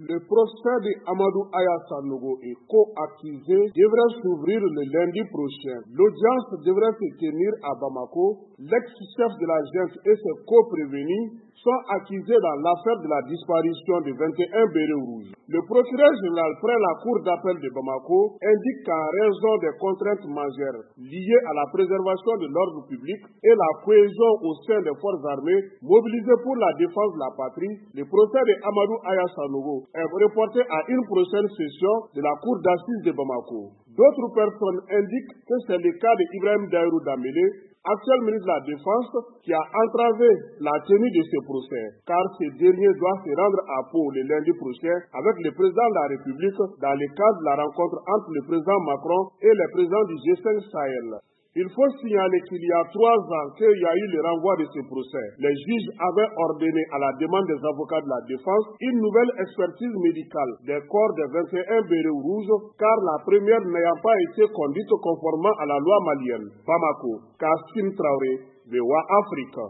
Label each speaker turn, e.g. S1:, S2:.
S1: Le procès de Amadou Aya Sanogo et co-accusé devrait s'ouvrir le lundi prochain. L'audience devrait se tenir à Bamako. L'ex-chef de la junte et ses co-prévenus sont accusés dans l'affaire de la disparition de 21 bérets rouges. Le procureur général près la cour d'appel de Bamako indique qu'en raison des contraintes majeures liées à la préservation de l'ordre public et la cohésion au sein des forces armées mobilisées pour la défense de la patrie, le procès de Amadou Aya Sanogo est reporté à une prochaine session de la cour d'assises de Bamako. D'autres personnes indiquent que c'est le cas d'Ibrahim Daïrou Dambélé, actuel ministre de la Défense, qui a entravé la tenue de ce procès, car ce dernier doit se rendre à Pau le lundi prochain avec le président de la République dans le cadre de la rencontre entre le président Macron et le président du G5 Sahel. Il faut signaler qu'il y a 3 ans qu'il y a eu le renvoi de ce procès. Les juges avaient ordonné à la demande des avocats de la défense une nouvelle expertise médicale des corps des 21 bérets rouges, car la première n'ayant pas été conduite conformément à la loi malienne. Bamako, Kassim Traoré, VOA Afrique.